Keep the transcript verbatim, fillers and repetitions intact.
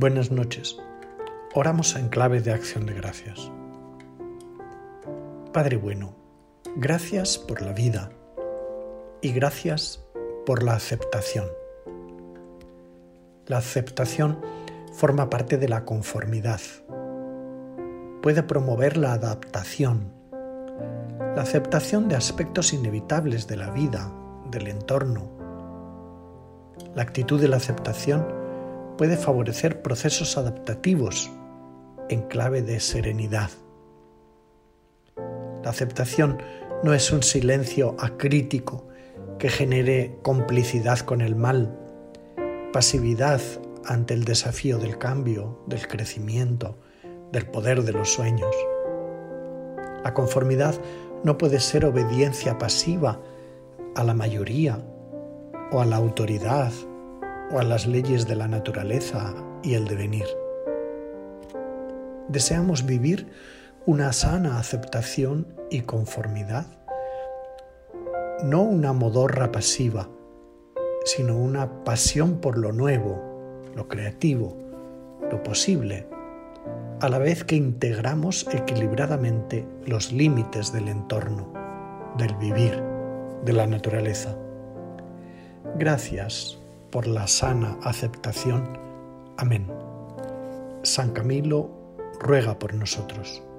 Buenas noches. Oramos en clave de acción de gracias. Padre bueno, gracias por la vida y gracias por la aceptación. La aceptación forma parte de la conformidad. Puede promover la adaptación, la aceptación de aspectos inevitables de la vida, del entorno. La actitud de la aceptación puede favorecer procesos adaptativos en clave de serenidad. La aceptación no es un silencio acrítico que genere complicidad con el mal, pasividad ante el desafío del cambio, del crecimiento, del poder de los sueños. La conformidad no puede ser obediencia pasiva a la mayoría o a la autoridad o a las leyes de la naturaleza y el devenir. Deseamos vivir una sana aceptación y conformidad, no una modorra pasiva, sino una pasión por lo nuevo, lo creativo, lo posible, a la vez que integramos equilibradamente los límites del entorno, del vivir, de la naturaleza. Gracias por la sana aceptación. Amén. San Camilo ruega por nosotros.